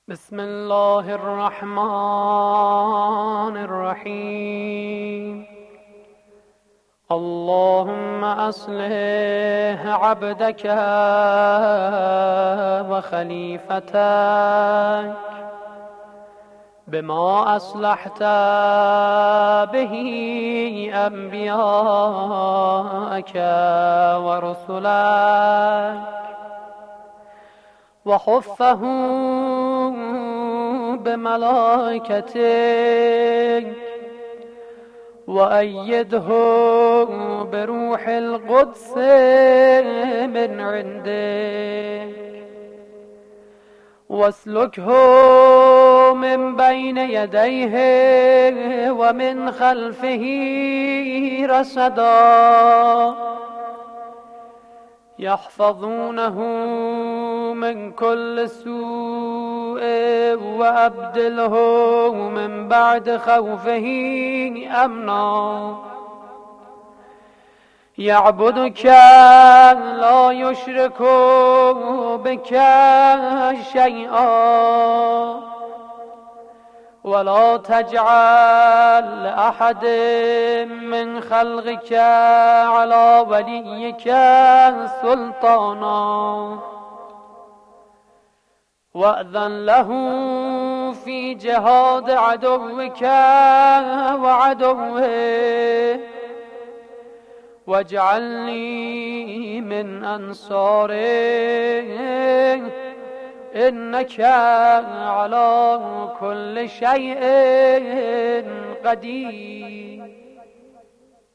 بسم الله الرحمن الرحيم. اللهم أصلح عبدك وخليفتك بما أصلحت به أنبياءك ورسلك وحفهم بملائكتك وأيده بروح القدس من عندك واسلكه من بين يديه ومن خلفه رصدا يحفظونه من كل سوء وأبدله من بعد خوفه أمنا يعبدك لا يشرك بك شيئا ولا تجعل لأحد من خلقك على وليك سلطانا وأذن له في جهاد عدوك وعدوه واجعلني من أنصاره إنك على كل شيء قدير.